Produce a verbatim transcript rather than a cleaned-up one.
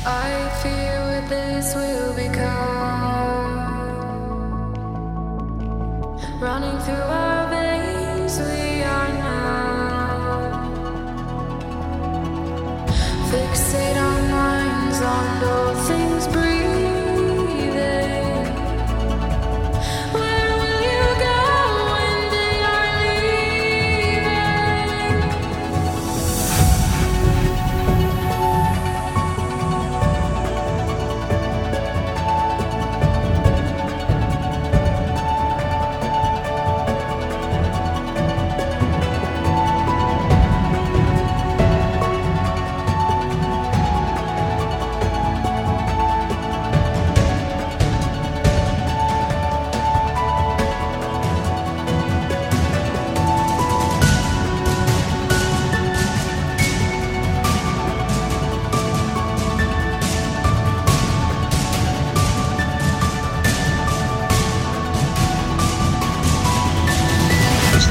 I fear what this will become. Running through our veins, we are now. Fixate our minds on those.